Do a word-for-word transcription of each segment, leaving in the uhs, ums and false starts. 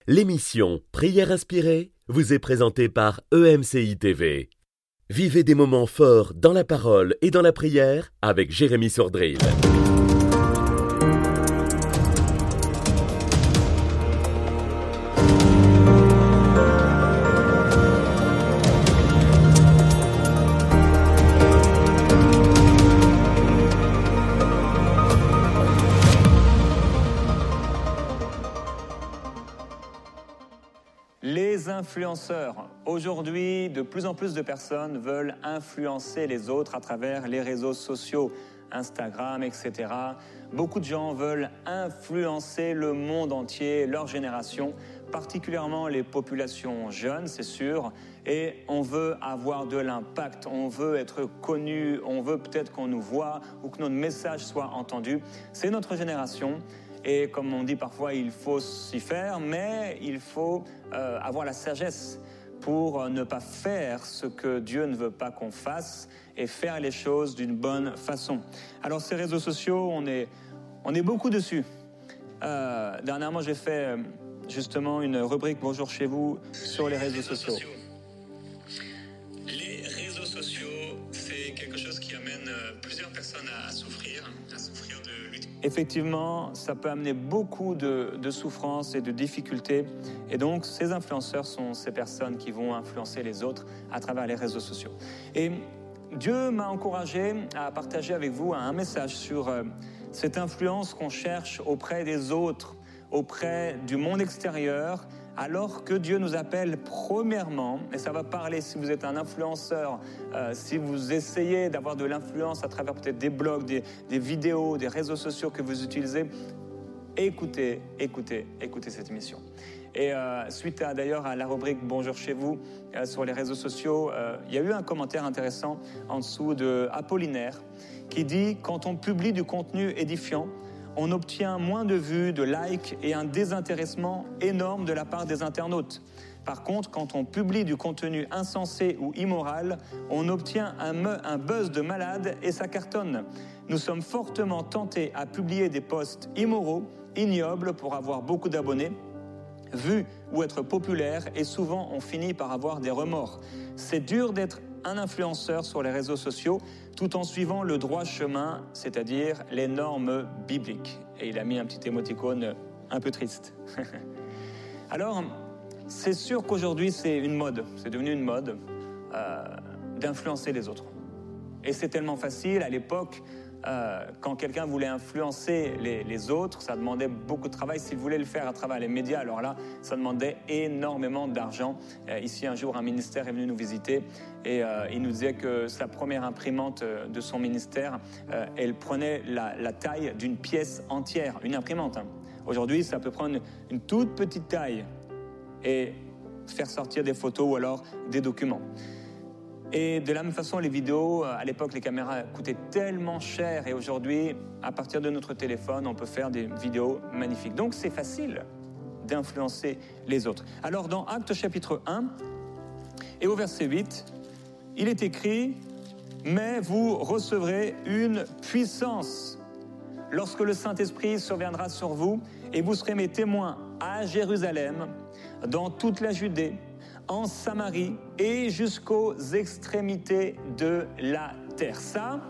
L'émission Prière inspirée vous est présentée par E M C I T V. Vivez des moments forts dans la parole et dans la prière avec Jérémy Sordrill. Les influenceurs. Aujourd'hui, de plus en plus de personnes veulent influencer les autres à travers les réseaux sociaux, Instagram, et cetera. Beaucoup de gens veulent influencer le monde entier, leur génération, particulièrement les populations jeunes, c'est sûr. Et on veut avoir de l'impact, on veut être connu, on veut peut-être qu'on nous voit ou que notre message soit entendu. C'est notre génération. Et comme on dit parfois, il faut s'y faire, mais il faut euh, avoir la sagesse pour ne pas faire ce que Dieu ne veut pas qu'on fasse et faire les choses d'une bonne façon. Alors ces réseaux sociaux, on est, on est beaucoup dessus. Euh, dernièrement, j'ai fait justement une rubrique « Bonjour chez vous » sur les réseaux sociaux. Les réseaux sociaux, c'est quelque chose qui amène plusieurs personnes à souffrir, à souffrir de lutte. Effectivement, ça peut amener beaucoup de, de souffrance et de difficultés. Et donc, ces influenceurs sont ces personnes qui vont influencer les autres à travers les réseaux sociaux. Et Dieu m'a encouragé à partager avec vous un message sur euh, cette influence qu'on cherche auprès des autres, auprès du monde extérieur, alors que Dieu nous appelle premièrement, et ça va parler si vous êtes un influenceur, euh, si vous essayez d'avoir de l'influence à travers peut-être des blogs, des, des vidéos, des réseaux sociaux que vous utilisez, écoutez, écoutez, écoutez cette émission. Et euh, suite à d'ailleurs à la rubrique « Bonjour chez vous euh, » sur les réseaux sociaux, euh, il y a eu un commentaire intéressant en dessous de Apollinaire qui dit « Quand on publie du contenu édifiant, on obtient moins de vues, de likes et un désintéressement énorme de la part des internautes. Par contre, quand on publie du contenu insensé ou immoral, on obtient un, me- un buzz de malade et ça cartonne. Nous sommes fortement tentés à publier des posts immoraux, ignobles pour avoir beaucoup d'abonnés, vues ou être populaires, et souvent on finit par avoir des remords. C'est dur d'être un influenceur sur les réseaux sociaux tout en suivant le droit chemin, c'est-à-dire les normes bibliques. Et il a mis un petit émoticône un peu triste. Alors, c'est sûr qu'aujourd'hui c'est une mode, c'est devenu une mode euh, d'influencer les autres. Et c'est tellement facile. À l'époque, euh, quand quelqu'un voulait influencer les, les autres, ça demandait beaucoup de travail. S'il voulait le faire à travers les médias, alors là, ça demandait énormément d'argent. Euh, ici, un jour, un ministère est venu nous visiter et euh, il nous disait que sa première imprimante de son ministère, euh, elle prenait la, la taille d'une pièce entière, une imprimante. Hein. Aujourd'hui, ça peut prendre une, une toute petite taille et faire sortir des photos ou alors des documents. Et de la même façon, les vidéos, à l'époque, les caméras coûtaient tellement cher. Et aujourd'hui, à partir de notre téléphone, on peut faire des vidéos magnifiques. Donc, c'est facile d'influencer les autres. Alors, dans Actes chapitre un, et au verset huit, il est écrit « Mais vous recevrez une puissance lorsque le Saint-Esprit surviendra sur vous, et vous serez mes témoins à Jérusalem, dans toute la Judée, en Samarie et jusqu'aux extrémités de la terre. » Ça,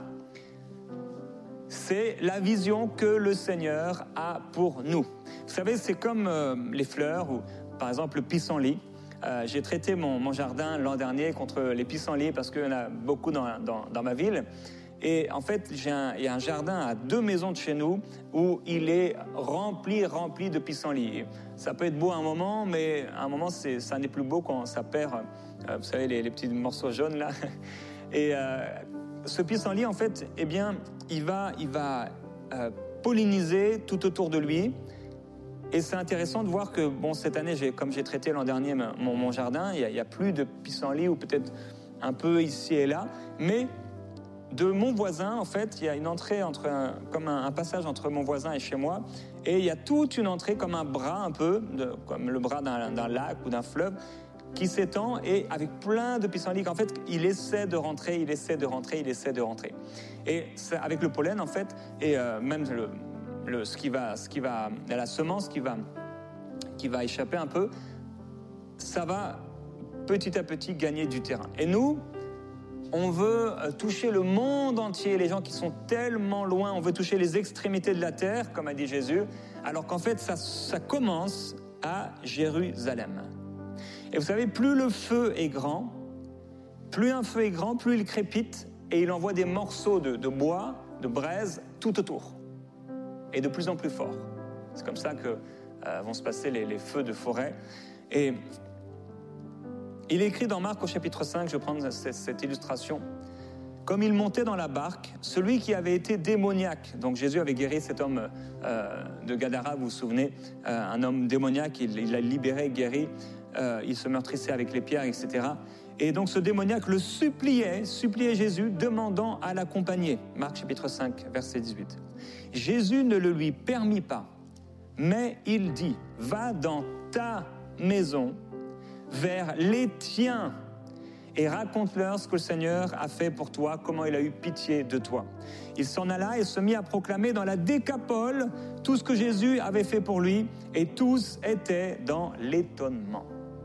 c'est la vision que le Seigneur a pour nous. Vous savez, c'est comme euh, les fleurs ou par exemple le pissenlit. Euh, j'ai traité mon, mon jardin l'an dernier contre les pissenlits parce qu'il y en a beaucoup dans, dans, dans ma ville. Et en fait, j'ai un, il y a un jardin à deux maisons de chez nous où il est rempli, rempli de pissenlits. Ça peut être beau à un moment, mais à un moment, c'est, ça n'est plus beau quand ça perd, euh, vous savez, les, les petits morceaux jaunes là. Et euh, ce pissenlit, en fait, eh bien, il va, il va euh, polliniser tout autour de lui. Et c'est intéressant de voir que, bon, cette année, j'ai, comme j'ai traité l'an dernier mon, mon jardin, il n'y a, a plus de pissenlits, ou peut-être un peu ici et là, mais de mon voisin, en fait, il y a une entrée, entre un, comme un, un passage entre mon voisin et chez moi, et il y a toute une entrée comme un bras un peu, de, comme le bras d'un, d'un lac ou d'un fleuve, qui s'étend et avec plein de pissenlits. En fait, il essaie de rentrer, il essaie de rentrer, il essaie de rentrer. Et c'est avec le pollen, en fait, et euh, même le, le, ce qui va, ce qui va, la semence qui va, qui va échapper un peu, ça va petit à petit gagner du terrain. Et nous, on veut toucher le monde entier, les gens qui sont tellement loin, on veut toucher les extrémités de la terre, comme a dit Jésus, alors qu'en fait, ça, ça commence à Jérusalem. Et vous savez, plus le feu est grand, plus un feu est grand, plus il crépite, et il envoie des morceaux de, de bois, de braise, tout autour, et de plus en plus fort. C'est comme ça que euh, vont se passer les, les feux de forêt. Et il est écrit dans Marc au chapitre cinq, je vais prendre cette, cette illustration. Comme il montait dans la barque, celui qui avait été démoniaque, donc Jésus avait guéri cet homme euh, de Gadara, vous vous souvenez, euh, un homme démoniaque, il, il l'a libéré, guéri, euh, il se meurtrissait avec les pierres, et cetera. Et donc ce démoniaque le suppliait, suppliait Jésus, demandant à l'accompagner. Marc chapitre cinq, verset dix-huit. Jésus ne le lui permit pas, mais il dit, va dans ta maison, vers les tiens, et raconte-leur ce que le Seigneur a fait pour toi, comment il a eu pitié de toi. Il s'en alla et se mit à proclamer dans la Décapole tout ce que Jésus avait fait pour lui, et tous étaient dans l'étonnement.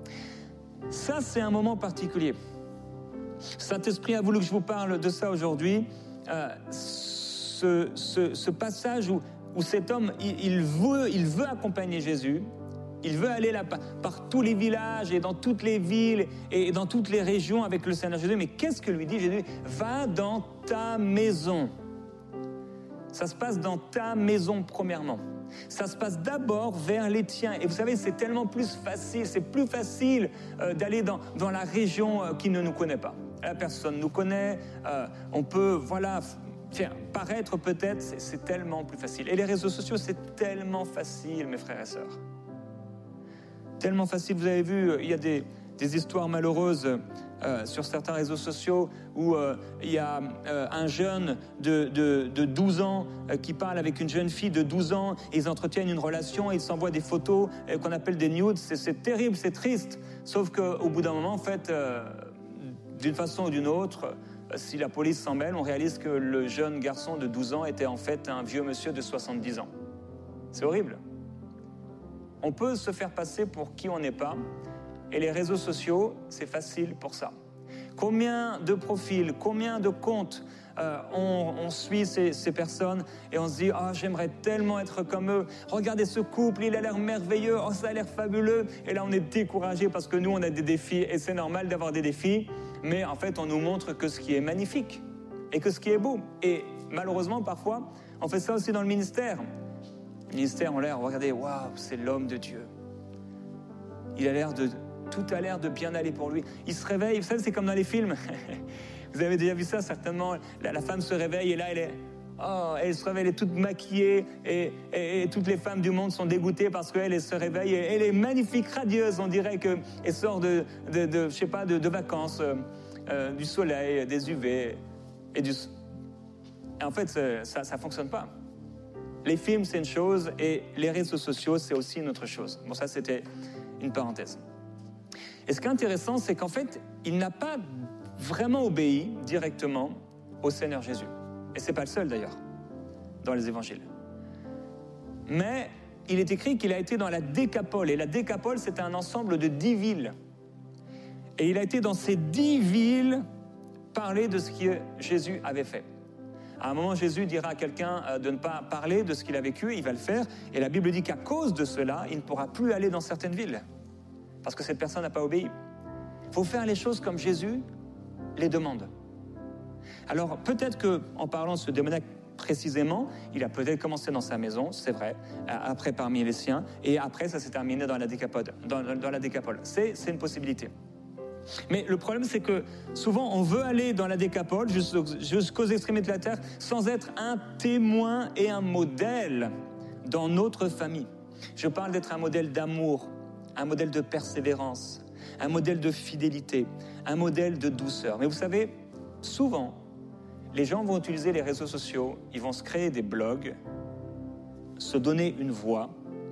Ça, c'est un moment particulier. Saint-Esprit a voulu que je vous parle de ça aujourd'hui. Euh, ce, ce, ce passage où, où cet homme, il, il, veut, il veut accompagner Jésus. Il veut aller là par tous les villages et dans toutes les villes et dans toutes les régions avec le Seigneur Jésus. Mais qu'est-ce que lui dit Jésus ? Va dans ta maison. Ça se passe dans ta maison premièrement. Ça se passe d'abord vers les tiens. Et vous savez, c'est tellement plus facile, c'est plus facile euh, d'aller dans, dans la région euh, qui ne nous connaît pas. La personne nous connaît, euh, on peut, voilà, faire paraître peut-être, c'est, c'est tellement plus facile. Et les réseaux sociaux, c'est tellement facile, mes frères et sœurs. Tellement facile, vous avez vu, il y a des, des histoires malheureuses euh, sur certains réseaux sociaux où euh, il y a euh, un jeune de, de, de douze ans euh, qui parle avec une jeune fille de douze ans, et ils entretiennent une relation, et ils s'envoient des photos euh, qu'on appelle des nudes, c'est, c'est terrible, c'est triste, sauf qu'au bout d'un moment, en fait, euh, d'une façon ou d'une autre, euh, si la police s'en mêle, on réalise que le jeune garçon de douze ans était en fait un vieux monsieur de soixante-dix ans. C'est horrible. On peut se faire passer pour qui on n'est pas, et les réseaux sociaux, c'est facile pour ça. Combien de profils, combien de comptes euh, on, on suit ces, ces personnes et on se dit « Ah, oh, j'aimerais tellement être comme eux. Regardez ce couple, il a l'air merveilleux, oh, ça a l'air fabuleux. » Et là, on est découragé parce que nous, on a des défis, et c'est normal d'avoir des défis, mais en fait, on nous montre que ce qui est magnifique et que ce qui est beau. Et malheureusement, parfois, on fait ça aussi dans le ministère. Le ministère, on a l'air, regardez, waouh, c'est l'homme de Dieu. Il a l'air de, tout a l'air de bien aller pour lui. Il se réveille, vous savez, c'est comme dans les films. Vous avez déjà vu ça, certainement. La, la femme se réveille et là, elle est, oh, elle se réveille, elle est toute maquillée et, et, et toutes les femmes du monde sont dégoûtées parce qu'elle elle se réveille. Et elle est magnifique, radieuse. On dirait qu'elle sort de, de, de, je sais pas, de, de vacances, euh, du soleil, des U V et du. Et en fait, ça, ça fonctionne pas. Les films, c'est une chose, et les réseaux sociaux, c'est aussi une autre chose. Bon, ça, c'était une parenthèse. Et ce qui est intéressant, c'est qu'en fait, il n'a pas vraiment obéi directement au Seigneur Jésus. Et ce n'est pas le seul, d'ailleurs, dans les évangiles. Mais il est écrit qu'il a été dans la Décapole. Et la Décapole, c'était un ensemble de dix villes. Et il a été dans ces dix villes parler de ce que Jésus avait fait. À un moment, Jésus dira à quelqu'un de ne pas parler de ce qu'il a vécu, il va le faire, et la Bible dit qu'à cause de cela, il ne pourra plus aller dans certaines villes, parce que cette personne n'a pas obéi. Il faut faire les choses comme Jésus les demande. Alors, peut-être qu'en parlant de ce démoniaque précisément, il a peut-être commencé dans sa maison, c'est vrai, après parmi les siens, et après, ça s'est terminé dans la Décapole. Dans, dans la Décapole. C'est, c'est une possibilité. Mais le problème, c'est que souvent, on veut aller dans la Décapole, jusqu'aux extrémités de la terre, sans être un témoin et un modèle dans notre famille. Je parle d'être un modèle d'amour, un modèle de persévérance, un modèle de fidélité, un modèle de douceur. Mais vous savez, souvent, les gens vont utiliser les réseaux sociaux, ils vont se créer des blogs, se donner une voix,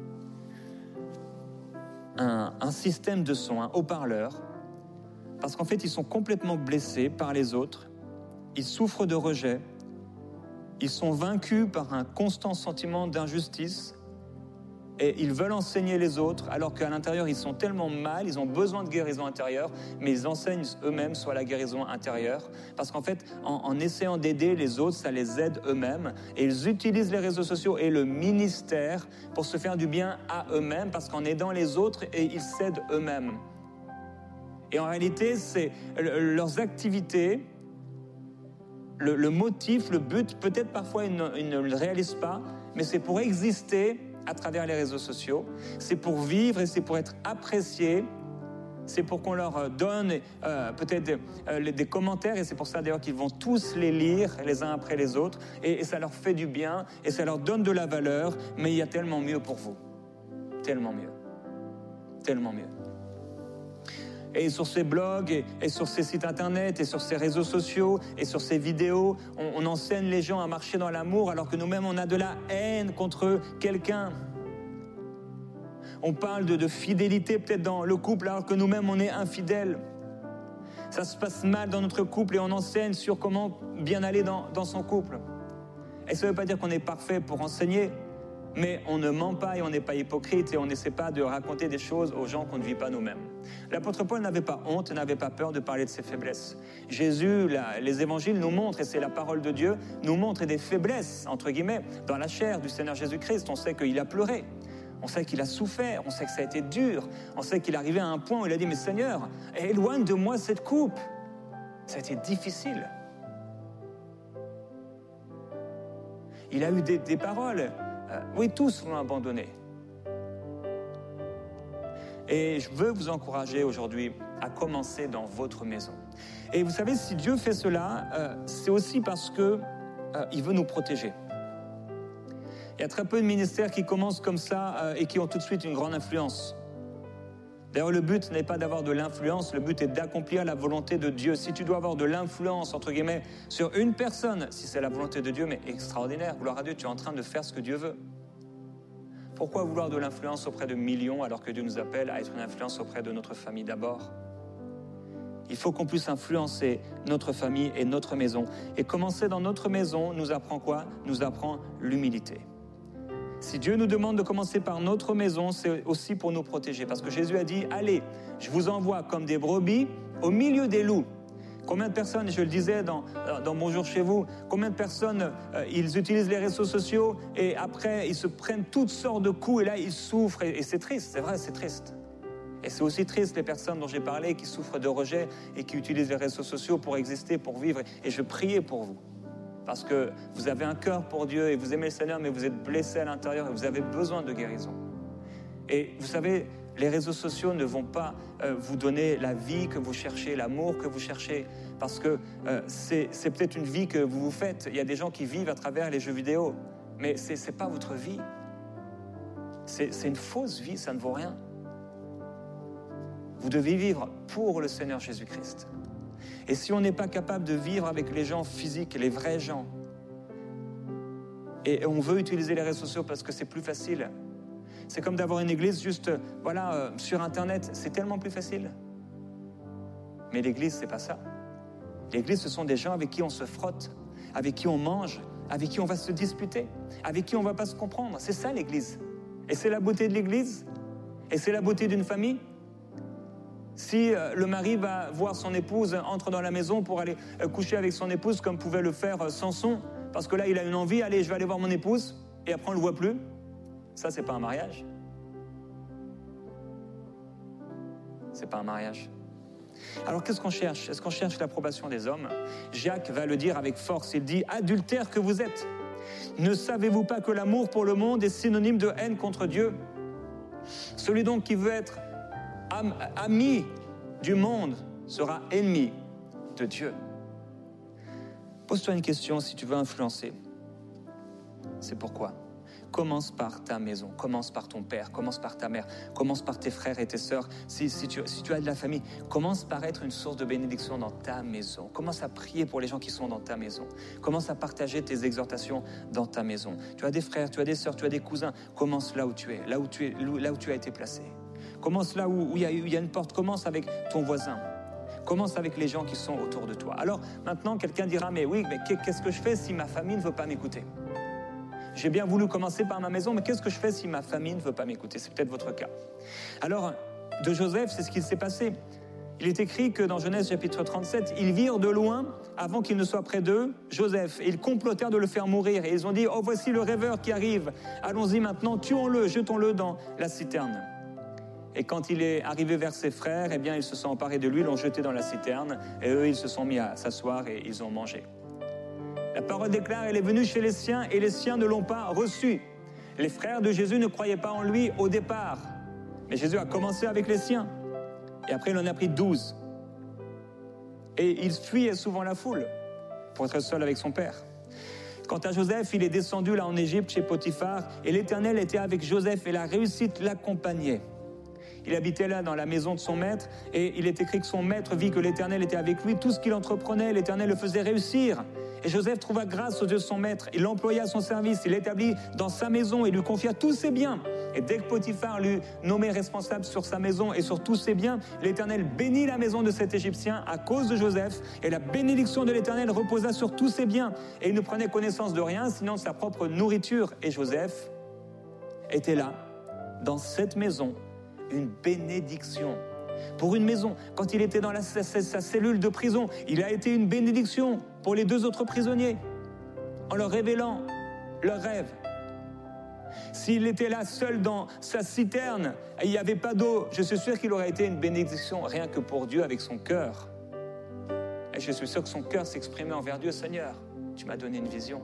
un, un système de son, un haut-parleur, parce qu'en fait, ils sont complètement blessés par les autres, ils souffrent de rejet, ils sont vaincus par un constant sentiment d'injustice, Et ils veulent enseigner les autres, alors qu'à l'intérieur, ils sont tellement mal, ils ont besoin de guérison intérieure, mais ils enseignent eux-mêmes sur la guérison intérieure. Parce qu'en fait, en, en essayant d'aider les autres, ça les aide eux-mêmes. Et ils utilisent les réseaux sociaux et le ministère pour se faire du bien à eux-mêmes, parce qu'en aidant les autres, et ils s'aident eux-mêmes. Et en réalité, c'est leurs activités, le, le motif, le but, peut-être parfois ils ne, ils ne le réalisent pas, mais c'est pour exister à travers les réseaux sociaux, c'est pour vivre et c'est pour être apprécié, c'est pour qu'on leur donne euh, peut-être euh, des commentaires, et c'est pour ça d'ailleurs qu'ils vont tous les lire les uns après les autres, et, et ça leur fait du bien, et ça leur donne de la valeur, mais il y a tellement mieux pour vous, tellement mieux, tellement mieux. Et sur ces blogs, et, et sur ces sites internet, et sur ces réseaux sociaux, et sur ces vidéos, on, on enseigne les gens à marcher dans l'amour, alors que nous-mêmes, on a de la haine contre quelqu'un. On parle de, de fidélité peut-être dans le couple, alors que nous-mêmes, on est infidèles. Ça se passe mal dans notre couple, et on enseigne sur comment bien aller dans, dans son couple. Et ça ne veut pas dire qu'on est parfait pour enseigner, mais on ne ment pas et on n'est pas hypocrite, et on n'essaie pas de raconter des choses aux gens qu'on ne vit pas nous-mêmes. L'apôtre Paul n'avait pas honte, n'avait pas peur de parler de ses faiblesses. Jésus, la, les évangiles nous montrent, et c'est la parole de Dieu, nous montrent des faiblesses, entre guillemets, dans la chair du Seigneur Jésus-Christ. On sait qu'il a pleuré, on sait qu'il a souffert, on sait que ça a été dur, on sait qu'il est arrivé à un point où il a dit « Mais Seigneur, éloigne de moi cette coupe ». Ça a été difficile. Il a eu des, des paroles. Euh, oui, tous l'ont abandonné. Et je veux vous encourager aujourd'hui à commencer dans votre maison. Et vous savez, si Dieu fait cela, euh, c'est aussi parce qu'il euh, veut nous protéger. Il y a très peu de ministères qui commencent comme ça euh, et qui ont tout de suite une grande influence. D'ailleurs, le but n'est pas d'avoir de l'influence, le but est d'accomplir la volonté de Dieu. Si tu dois avoir de l'influence, entre guillemets, sur une personne, si c'est la volonté de Dieu, mais extraordinaire, gloire à Dieu, tu es en train de faire ce que Dieu veut. Pourquoi vouloir de l'influence auprès de millions alors que Dieu nous appelle à être une influence auprès de notre famille d'abord ? Il faut qu'on puisse influencer notre famille et notre maison. Et commencer dans notre maison nous apprend quoi ? Nous apprend l'humilité. Si Dieu nous demande de commencer par notre maison, c'est aussi pour nous protéger. Parce que Jésus a dit, allez, je vous envoie comme des brebis au milieu des loups. Combien de personnes, je le disais dans, dans Bonjour chez vous, combien de personnes, euh, ils utilisent les réseaux sociaux et après, ils se prennent toutes sortes de coups et là, ils souffrent. Et, et c'est triste, c'est vrai, c'est triste. Et c'est aussi triste les personnes dont j'ai parlé qui souffrent de rejet et qui utilisent les réseaux sociaux pour exister, pour vivre. Et je priais pour vous. Parce que vous avez un cœur pour Dieu et vous aimez le Seigneur, mais vous êtes blessé à l'intérieur et vous avez besoin de guérison. Et vous savez, les réseaux sociaux ne vont pas euh, vous donner la vie que vous cherchez, l'amour que vous cherchez, parce que euh, c'est, c'est peut-être une vie que vous vous faites. Il y a des gens qui vivent à travers les jeux vidéo, mais ce n'est pas votre vie. C'est, c'est une fausse vie, ça ne vaut rien. Vous devez vivre pour le Seigneur Jésus-Christ. Et si on n'est pas capable de vivre avec les gens physiques, les vrais gens, et on veut utiliser les réseaux sociaux parce que c'est plus facile, c'est comme d'avoir une église juste, voilà, euh, sur Internet, c'est tellement plus facile. Mais l'église, c'est pas ça. L'église, ce sont des gens avec qui on se frotte, avec qui on mange, avec qui on va se disputer, avec qui on va pas se comprendre. C'est ça l'église. Et c'est la beauté de l'église. Et c'est la beauté d'une famille. Si euh, le mari va voir son épouse, entre dans la maison pour aller euh, coucher avec son épouse, comme pouvait le faire euh, Samson, parce que là, il a une envie, allez, je vais aller voir mon épouse, et après, on ne le voit plus. Ça, c'est pas un mariage. C'est pas un mariage. Alors, qu'est-ce qu'on cherche ? Est-ce qu'on cherche l'approbation des hommes ? Jacques va le dire avec force. Il dit « Adultères que vous êtes, ne savez-vous pas que l'amour pour le monde est synonyme de haine contre Dieu ? Celui donc qui veut être am- ami du monde sera ennemi de Dieu. » Pose-toi une question si tu veux influencer. C'est pourquoi ? Commence par ta maison, commence par ton père, commence par ta mère, commence par tes frères et tes sœurs. Si, si, tu, si tu as de la famille, commence par être une source de bénédiction dans ta maison. Commence à prier pour les gens qui sont dans ta maison. Commence à partager tes exhortations dans ta maison. Tu as des frères, tu as des sœurs, tu as des cousins. Commence là où tu es, là où tu, es, là où tu as été placé. Commence là où, où il y a, il y a une porte. Commence avec ton voisin. Commence avec les gens qui sont autour de toi. Alors maintenant, quelqu'un dira, mais oui, mais qu'est-ce que je fais si ma famille ne veut pas m'écouter ? j'ai bien voulu commencer par ma maison, mais qu'est-ce que je fais si ma famille ne veut pas m'écouter? C'est peut-être votre cas. Alors, de Joseph, c'est ce qui s'est passé. Il est écrit que dans Genèse chapitre trente-sept, ils virent de loin, avant qu'il ne soit près d'eux, Joseph, et ils complotèrent de le faire mourir. Et ils ont dit, oh voici le rêveur qui arrive, allons-y maintenant, tuons-le, jetons-le dans la citerne. Et quand il est arrivé vers ses frères, eh bien ils se sont emparés de lui, l'ont jeté dans la citerne, et eux ils se sont mis à s'asseoir et ils ont mangé. La parole déclare, elle est venue chez les siens, et les siens ne l'ont pas reçu. Les frères de Jésus ne croyaient pas en lui au départ, mais Jésus a commencé avec les siens. Et après, il en a pris douze. Et il fuyait souvent la foule pour être seul avec son père. Quant à Joseph, il est descendu là en Égypte chez Potiphar, et l'Éternel était avec Joseph et la réussite l'accompagnait. Il habitait là dans la maison de son maître, et il est écrit que son maître vit que l'Éternel était avec lui. Tout ce qu'il entreprenait, l'Éternel le faisait réussir. Et Joseph trouva grâce aux yeux de son maître. Il l'employa à son service, il l'établit dans sa maison et lui confia tous ses biens. Et dès que Potiphar lui nommait responsable sur sa maison et sur tous ses biens, l'Éternel bénit la maison de cet Égyptien à cause de Joseph. Et la bénédiction de l'Éternel reposa sur tous ses biens. Et il ne prenait connaissance de rien, sinon de sa propre nourriture. Et Joseph était là, dans cette maison, une bénédiction. Pour une maison, quand il était dans la, sa, sa cellule de prison, il a été une bénédiction pour les deux autres prisonniers, en leur révélant leurs rêves. S'il était là seul dans sa citerne, et il n'y avait pas d'eau, je suis sûr qu'il aurait été une bénédiction rien que pour Dieu avec son cœur. Et je suis sûr que son cœur s'exprimait envers Dieu. Seigneur, tu m'as donné une vision.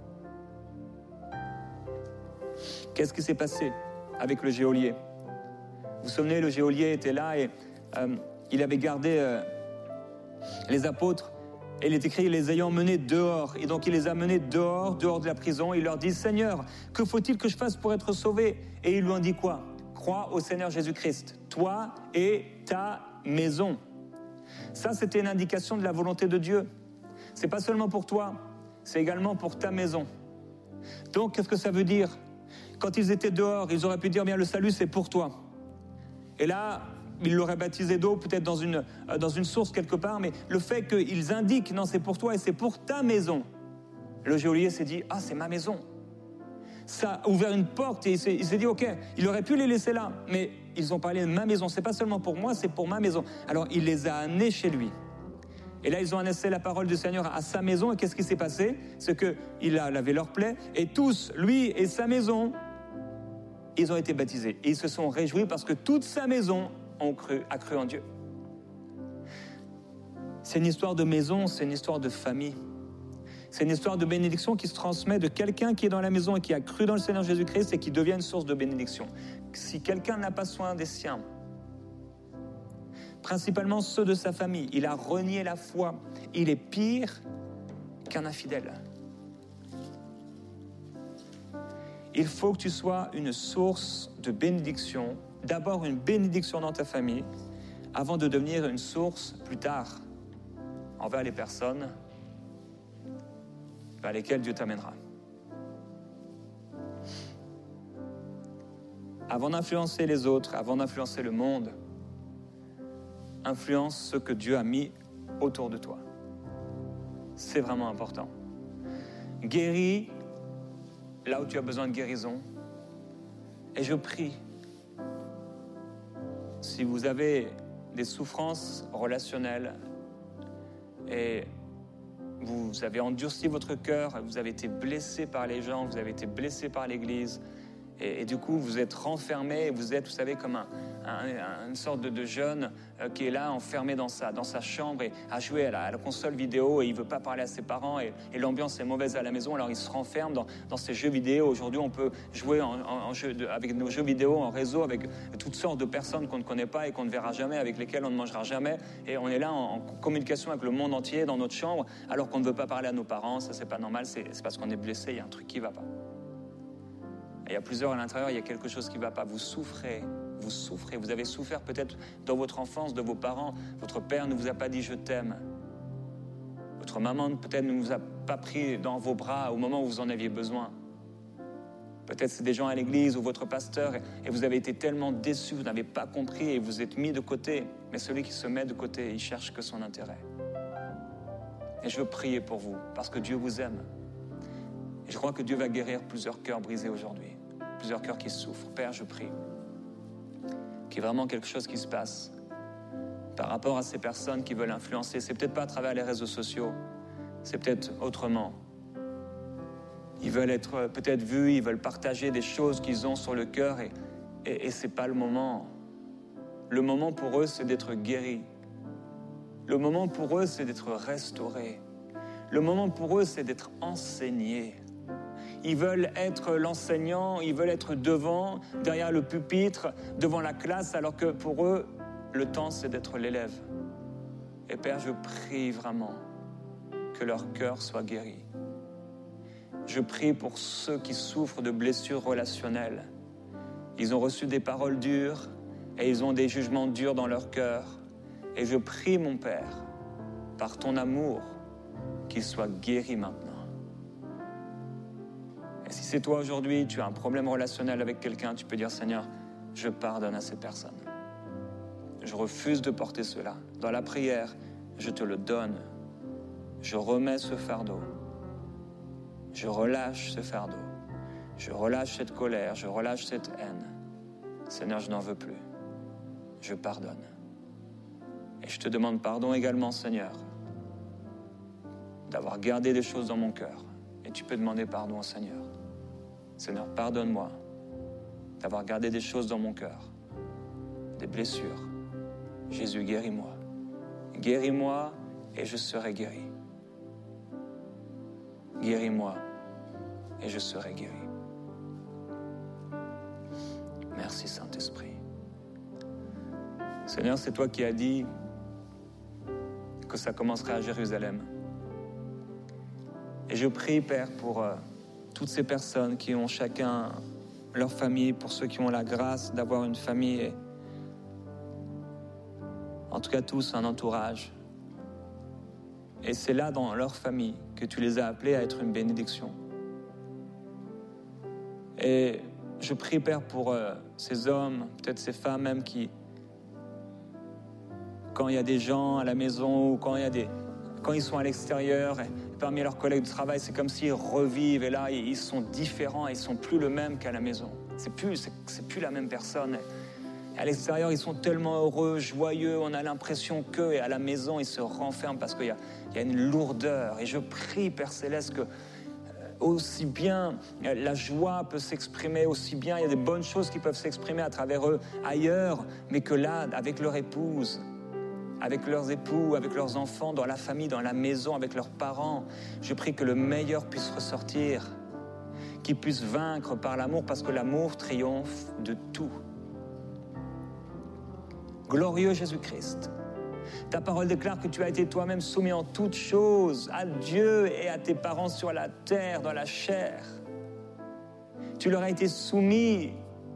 Qu'est-ce qui s'est passé avec le geôlier? Vous vous souvenez, le geôlier était là et euh, il avait gardé euh, les apôtres. Et il est écrit, les ayant menés dehors. Et donc il les a menés dehors, dehors de la prison. Il leur dit, Seigneur, que faut-il que je fasse pour être sauvé? Et ils lui ont dit quoi? Crois au Seigneur Jésus-Christ, toi et ta maison. Ça, c'était une indication de la volonté de Dieu. C'est pas seulement pour toi, c'est également pour ta maison. Donc, qu'est-ce que ça veut dire? Quand ils étaient dehors, ils auraient pu dire, bien, le salut, c'est pour toi. Et là, ils l'auraient baptisé d'eau, peut-être dans une, euh, dans une source quelque part, mais le fait qu'ils indiquent, non, c'est pour toi et c'est pour ta maison. Le geôlier s'est dit, ah, c'est ma maison. Ça a ouvert une porte et il s'est, il s'est dit, ok, il aurait pu les laisser là, mais ils ont parlé de ma maison. C'est pas seulement pour moi, c'est pour ma maison. Alors, il les a amenés chez lui. Et là, ils ont annoncé la parole du Seigneur à sa maison. Et qu'est-ce qui s'est passé? C'est qu'il a lavé leurs plaies. Et tous, lui et sa maison, ils ont été baptisés. Et ils se sont réjouis parce que toute sa maison ont cru, a cru en Dieu. C'est une histoire de maison, c'est une histoire de famille. C'est une histoire de bénédiction qui se transmet de quelqu'un qui est dans la maison et qui a cru dans le Seigneur Jésus-Christ et qui devient une source de bénédiction. Si quelqu'un n'a pas soin des siens, principalement ceux de sa famille, il a renié la foi, il est pire qu'un infidèle. Il faut que tu sois une source de bénédiction, d'abord une bénédiction dans ta famille, avant de devenir une source plus tard envers les personnes vers lesquelles Dieu t'amènera. Avant d'influencer les autres, avant d'influencer le monde, influence ce que Dieu a mis autour de toi. C'est vraiment important. Guéris là où tu as besoin de guérison. Et je prie, si vous avez des souffrances relationnelles et vous avez endurci votre cœur, vous avez été blessé par les gens, vous avez été blessé par l'Église, et, et du coup vous êtes renfermé, et vous êtes, vous savez, comme un, un, une sorte de, de jeune euh, qui est là, enfermé dans sa, dans sa chambre et à jouer à la, à la console vidéo, et il ne veut pas parler à ses parents, et, et l'ambiance est mauvaise à la maison, alors il se renferme dans, dans ses jeux vidéo. Aujourd'hui, on peut jouer en, en, en jeu de, avec nos jeux vidéo en réseau, avec toutes sortes de personnes qu'on ne connaît pas et qu'on ne verra jamais, avec lesquelles on ne mangera jamais, et on est là en, en communication avec le monde entier dans notre chambre, alors qu'on ne veut pas parler à nos parents. Ça, c'est pas normal, c'est, c'est parce qu'on est blessé, il y a un truc qui ne va pas. Et il y a plusieurs à l'intérieur, il y a quelque chose qui ne va pas. Vous souffrez, vous souffrez. Vous avez souffert peut-être dans votre enfance, de vos parents. Votre père ne vous a pas dit « je t'aime ». Votre maman peut-être ne vous a pas pris dans vos bras au moment où vous en aviez besoin. Peut-être c'est des gens à l'église ou votre pasteur et vous avez été tellement déçus, vous n'avez pas compris et vous êtes mis de côté. Mais celui qui se met de côté, il cherche que son intérêt. Et je veux prier pour vous parce que Dieu vous aime. Et je crois que Dieu va guérir plusieurs cœurs brisés aujourd'hui, plusieurs cœurs qui souffrent. Père, je prie qu'il y ait vraiment quelque chose qui se passe par rapport à ces personnes qui veulent influencer. C'est peut-être pas à travers les réseaux sociaux, c'est peut-être autrement. Ils veulent être peut-être vus, ils veulent partager des choses qu'ils ont sur le cœur et, et, et c'est pas le moment. Le moment pour eux, c'est d'être guéris. Le moment pour eux, c'est d'être restaurés. Le moment pour eux, c'est d'être enseignés. Ils veulent être l'enseignant, ils veulent être devant, derrière le pupitre, devant la classe, alors que pour eux, le temps, c'est d'être l'élève. Et Père, je prie vraiment que leur cœur soit guéri. Je prie pour ceux qui souffrent de blessures relationnelles. Ils ont reçu des paroles dures et ils ont des jugements durs dans leur cœur. Et je prie, mon Père, par ton amour, qu'ils soient guéris maintenant. Et si c'est toi aujourd'hui, tu as un problème relationnel avec quelqu'un, tu peux dire, Seigneur, je pardonne à cette personne. Je refuse de porter cela. Dans la prière, je te le donne. Je remets ce fardeau. Je relâche ce fardeau. Je relâche cette colère. Je relâche cette haine. Seigneur, je n'en veux plus. Je pardonne. Et je te demande pardon également, Seigneur, d'avoir gardé des choses dans mon cœur. Et tu peux demander pardon au Seigneur. Seigneur, pardonne-moi d'avoir gardé des choses dans mon cœur, des blessures. Jésus, guéris-moi. Guéris-moi et je serai guéri. Guéris-moi et je serai guéri. Merci, Saint-Esprit. Seigneur, c'est toi qui as dit que ça commencerait à Jérusalem. Et je prie, Père, pour euh, toutes ces personnes qui ont chacun leur famille, pour ceux qui ont la grâce d'avoir une famille, et en tout cas tous un entourage. Et c'est là, dans leur famille, que tu les as appelés à être une bénédiction. Et je prie, Père, pour euh, ces hommes, peut-être ces femmes même qui, quand il y a des gens à la maison ou quand, il y a des, quand ils sont à l'extérieur, et parmi leurs collègues de travail, c'est comme s'ils revivent et là, ils sont différents, ils ne sont plus le même qu'à la maison. C'est plus, c'est, c'est plus la même personne. Et à l'extérieur, ils sont tellement heureux, joyeux, on a l'impression qu'eux, et à la maison, ils se renferment parce qu'il y a, il y a une lourdeur. Et je prie, Père Céleste, que aussi bien la joie peut s'exprimer, aussi bien il y a des bonnes choses qui peuvent s'exprimer à travers eux ailleurs, mais que là, avec leur épouse, avec leurs époux, avec leurs enfants, dans la famille, dans la maison, avec leurs parents, je prie que le meilleur puisse ressortir, qu'ils puissent vaincre par l'amour, parce que l'amour triomphe de tout. Glorieux Jésus-Christ, ta parole déclare que tu as été toi-même soumis en toutes choses à Dieu et à tes parents sur la terre, dans la chair. Tu leur as été soumis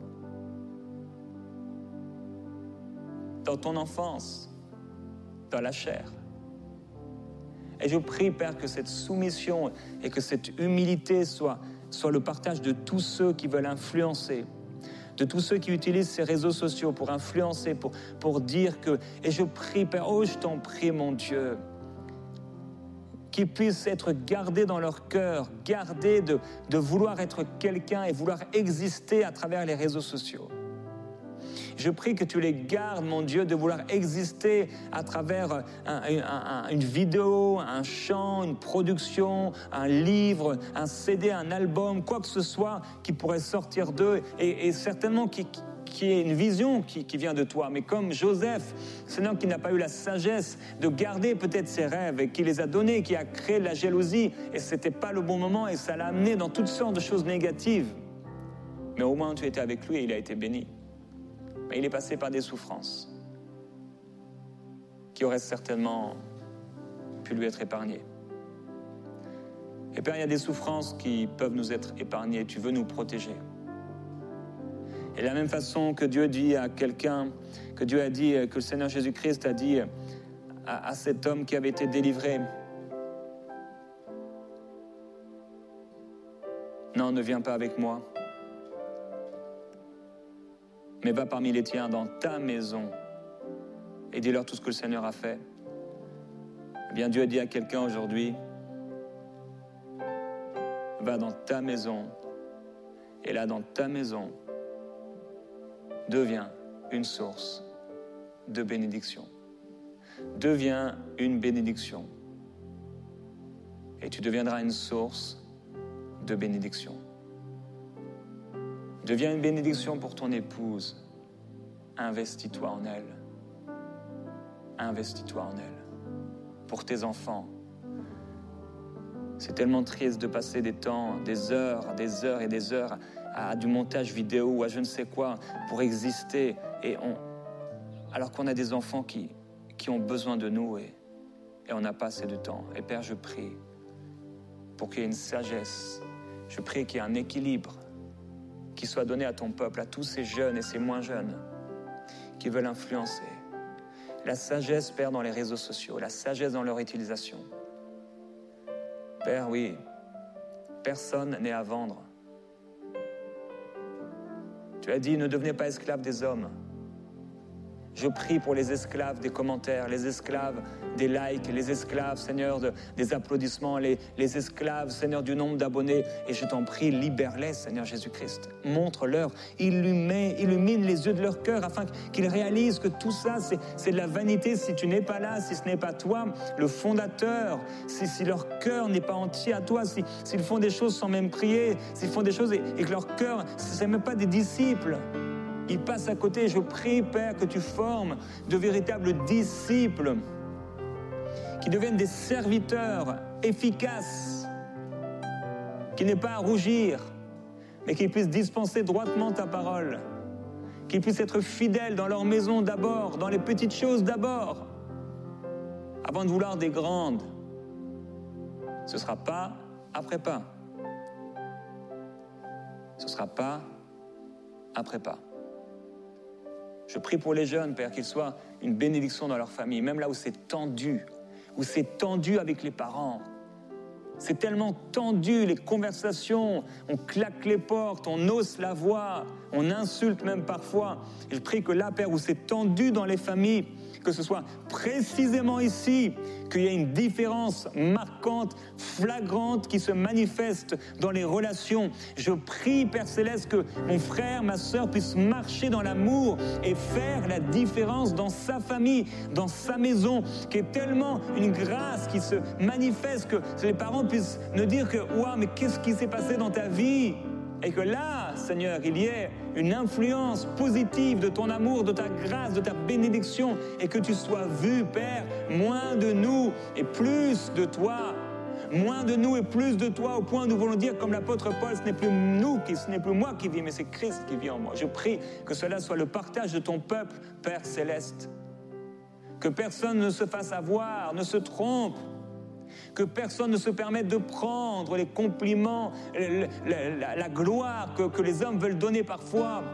dans ton enfance, dans la chair. Et je prie, Père, que cette soumission et que cette humilité soit, soit le partage de tous ceux qui veulent influencer, de tous ceux qui utilisent ces réseaux sociaux pour influencer, pour, pour dire que... Et je prie, Père, oh, je t'en prie, mon Dieu, qu'ils puissent être gardés dans leur cœur, gardés de, de vouloir être quelqu'un et vouloir exister à travers les réseaux sociaux. Je prie que tu les gardes, mon Dieu, de vouloir exister à travers un, un, un, une vidéo, un chant, une production, un livre, un C D, un album, quoi que ce soit qui pourrait sortir d'eux et, et certainement qui, qui est une vision qui, qui vient de toi. Mais comme Joseph, c'est un homme qui n'a pas eu la sagesse de garder peut-être ses rêves et qui les a donnés, qui a créé de la jalousie et ce n'était pas le bon moment et ça l'a amené dans toutes sortes de choses négatives. Mais au moins tu étais avec lui et il a été béni. Mais il est passé par des souffrances qui auraient certainement pu lui être épargnées. Et Père, il y a des souffrances qui peuvent nous être épargnées. Tu veux nous protéger. Et de la même façon que Dieu dit à quelqu'un, que Dieu a dit, que le Seigneur Jésus-Christ a dit à, à cet homme qui avait été délivré, non, ne viens pas avec moi, mais va parmi les tiens dans ta maison et dis-leur tout ce que le Seigneur a fait. Eh bien, Dieu a dit à quelqu'un aujourd'hui, va dans ta maison. Et là, dans ta maison, deviens une source de bénédiction. Deviens une bénédiction. Et tu deviendras une source de bénédiction. Deviens une bénédiction pour ton épouse. Investis-toi en elle. Investis-toi en elle. Pour tes enfants. C'est tellement triste de passer des temps, des heures, des heures et des heures à, à du montage vidéo ou à je ne sais quoi pour exister. Et on, alors qu'on a des enfants qui, qui ont besoin de nous et, et on n'a pas assez de temps. Et Père, je prie pour qu'il y ait une sagesse. Je prie qu'il y ait un équilibre qui soit donné à ton peuple, à tous ces jeunes et ces moins jeunes qui veulent influencer. La sagesse, Père, dans les réseaux sociaux, la sagesse dans leur utilisation. Père, oui, personne n'est à vendre. Tu as dit, ne devenez pas esclaves des hommes. Je prie pour les esclaves des commentaires, les esclaves des likes, les esclaves, Seigneur, de, des applaudissements, les, les esclaves, Seigneur, du nombre d'abonnés. Et je t'en prie, libère-les, Seigneur Jésus-Christ. Montre-leur, illumine, illumine les yeux de leur cœur afin qu'ils réalisent que tout ça, c'est, c'est de la vanité si tu n'es pas là, si ce n'est pas toi, le fondateur, si, si leur cœur n'est pas entier à toi, si, s'ils font des choses sans même prier, s'ils font des choses et, et que leur cœur, ce n'est même pas des disciples. Ils passent à côté. Je prie, Père, que tu formes de véritables disciples qui deviennent des serviteurs efficaces, qui n'aient pas à rougir, mais qui puissent dispenser droitement ta parole, qui puissent être fidèles dans leur maison d'abord, dans les petites choses d'abord, avant de vouloir des grandes. Ce ne sera pas après pas. Ce ne sera pas après pas. Je prie pour les jeunes, Père, qu'ils soient une bénédiction dans leur famille, même là où c'est tendu, où c'est tendu avec les parents. C'est tellement tendu, les conversations, on claque les portes, on hausse la voix, on insulte même parfois. Et je prie que là, Père, où c'est tendu dans les familles, que ce soit précisément ici, qu'il y ait une différence marquante, flagrante, qui se manifeste dans les relations. Je prie, Père Céleste, que mon frère, ma sœur puissent marcher dans l'amour et faire la différence dans sa famille, dans sa maison, qui est tellement une grâce qui se manifeste que les parents puissent ne dire que « Waouh, mais qu'est-ce qui s'est passé dans ta vie ?» Et que là, Seigneur, il y ait une influence positive de ton amour, de ta grâce, de ta bénédiction, et que tu sois vu, Père, moins de nous et plus de toi. Moins de nous et plus de toi, au point où nous voulons dire, comme l'apôtre Paul, ce n'est plus nous, qui, ce n'est plus moi qui vis, mais c'est Christ qui vit en moi. Je prie que cela soit le partage de ton peuple, Père Céleste. Que personne ne se fasse avoir, ne se trompe. Que personne ne se permette de prendre les compliments, la, la, la gloire que, que les hommes veulent donner parfois.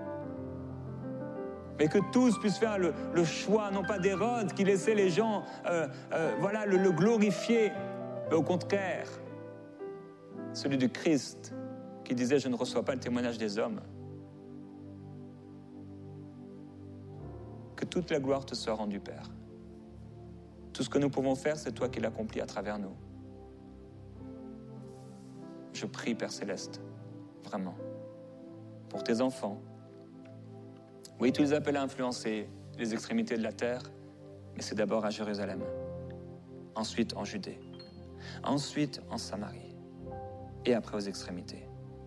Mais que tous puissent faire le, le choix, non pas d'Hérode qui laissait les gens euh, euh, voilà, le, le glorifier, mais au contraire, celui du Christ qui disait « Je ne reçois pas le témoignage des hommes ». Que toute la gloire te soit rendue, Père. Tout ce que nous pouvons faire, c'est toi qui l'accomplis à travers nous. Je prie, Père Céleste, vraiment, pour tes enfants. Oui, tu les appelles à influencer les extrémités de la terre, mais c'est d'abord à Jérusalem, ensuite en Judée, ensuite en Samarie, et après aux extrémités.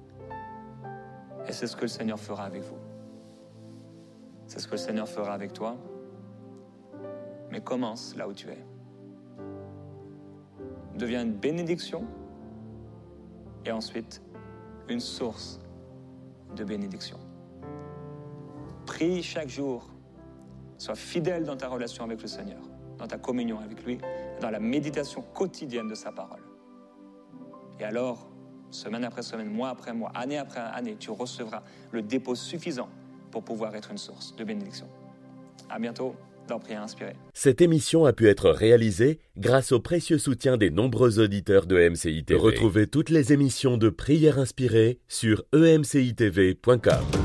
Et c'est ce que le Seigneur fera avec vous. C'est ce que le Seigneur fera avec toi. Mais commence là où tu es. Deviens une bénédiction et ensuite une source de bénédiction. Prie chaque jour. Sois fidèle dans ta relation avec le Seigneur, dans ta communion avec lui, dans la méditation quotidienne de sa parole. Et alors, semaine après semaine, mois après mois, année après année, tu recevras le dépôt suffisant pour pouvoir être une source de bénédiction. À bientôt. Cette émission a pu être réalisée grâce au précieux soutien des nombreux auditeurs de E M C I T V. Retrouvez toutes les émissions de Prières Inspirées sur e m c i t v point com.